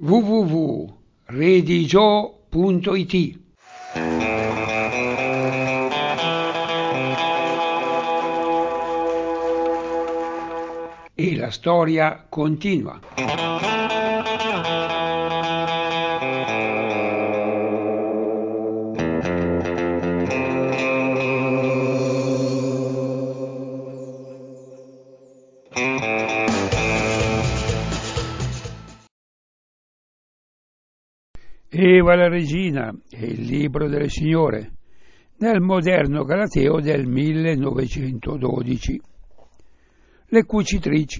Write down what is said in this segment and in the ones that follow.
www.redigio.it. E la storia continua. Eva la regina e il libro delle signore, nel moderno Galateo del 1912. Le cucitrici.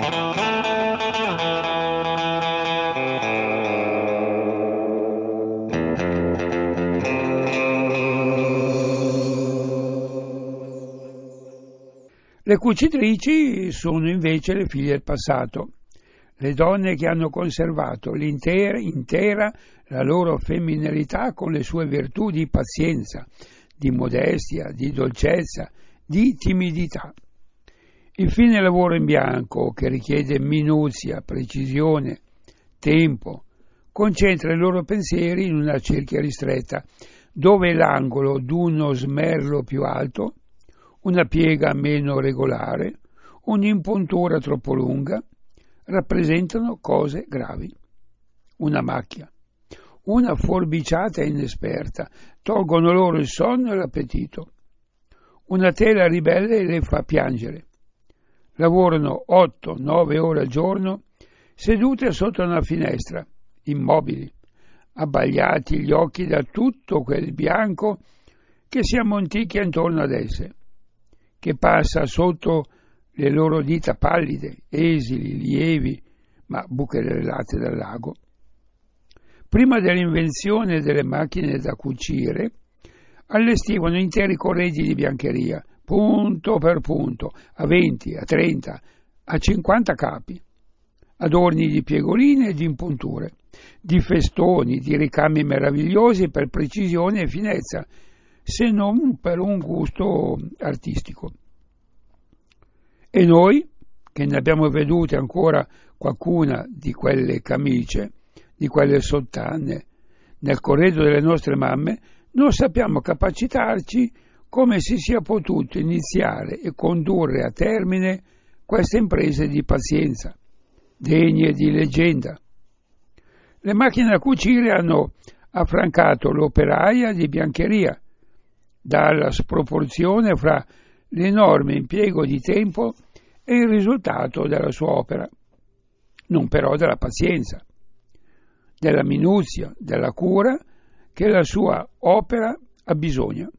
Le cucitrici sono invece le figlie del passato, le donne che hanno conservato intera la loro femminilità con le sue virtù di pazienza, di modestia, di dolcezza, di timidità. Il fine lavoro in bianco, che richiede minuzia, precisione, tempo, concentra i loro pensieri in una cerchia ristretta, dove l'angolo d'uno smerlo più alto, una piega meno regolare, un'impuntura troppo lunga, rappresentano cose gravi. Una macchia, una forbiciata inesperta, tolgono loro il sonno e l'appetito. Una tela ribelle le fa piangere. Lavorano 8-9 ore al giorno, sedute sotto una finestra, immobili, abbagliati gli occhi da tutto quel bianco che si ammonticchia intorno ad esse, che passa sotto le loro dita pallide, esili, lievi, ma bucherellate dal lago. Prima dell'invenzione delle macchine da cucire, allestivano interi corredi di biancheria, punto per punto, a 20, a 30, a 50 capi, adorni di piegoline e di impunture, di festoni, di ricami meravigliosi per precisione e finezza, se non per un gusto artistico. E noi, che ne abbiamo vedute ancora qualcuna di quelle camicie, di quelle sottane, nel corredo delle nostre mamme, non sappiamo capacitarci come si sia potuto iniziare e condurre a termine queste imprese di pazienza, degne di leggenda. Le macchine da cucire hanno affrancato l'operaia di biancheria dalla sproporzione fra l'enorme impiego di tempo e il risultato della sua opera, non però della pazienza, della minuzia, della cura che la sua opera ha bisogno.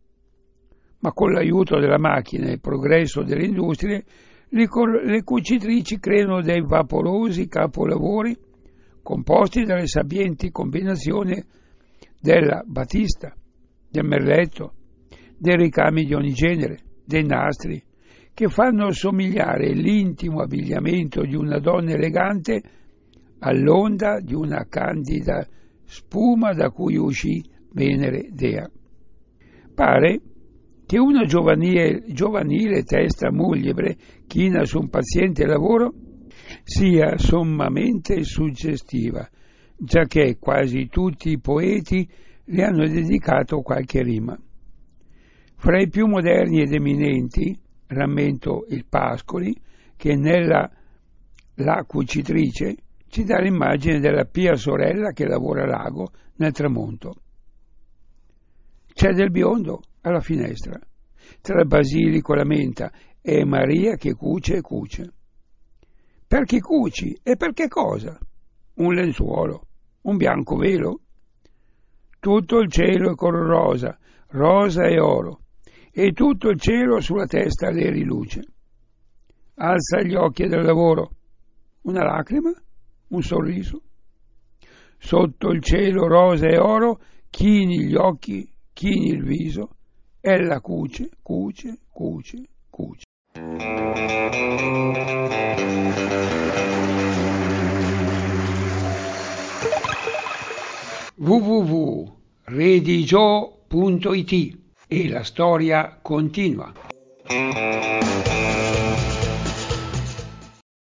Ma con l'aiuto della macchina e il progresso delle industrie, le cucitrici creano dei vaporosi capolavori composti dalle sapienti combinazioni della batista, del merletto, dei ricami di ogni genere, dei nastri, che fanno somigliare l'intimo abbigliamento di una donna elegante all'onda di una candida spuma da cui uscì Venere Dea. Pare che una giovanile testa muliebre china su un paziente lavoro sia sommamente suggestiva, giacché quasi tutti i poeti le hanno dedicato qualche rima. Fra i più moderni ed eminenti rammento il Pascoli, che nella La cucitrice ci dà l'immagine della pia sorella che lavora a l'ago nel tramonto. C'è del biondo alla finestra, tra il basilico e la menta, e Maria che cuce e cuce. Per chi cuci e per che cosa? Un lenzuolo, un bianco velo? Tutto il cielo è color rosa, rosa e oro, e tutto il cielo sulla testa le riluce. Alza gli occhi del lavoro, una lacrima, un sorriso. Sotto il cielo rosa e oro, chini gli occhi, chini il viso, ella cuce, cuce, cuce, cuce. www.redigio.it. E la storia continua.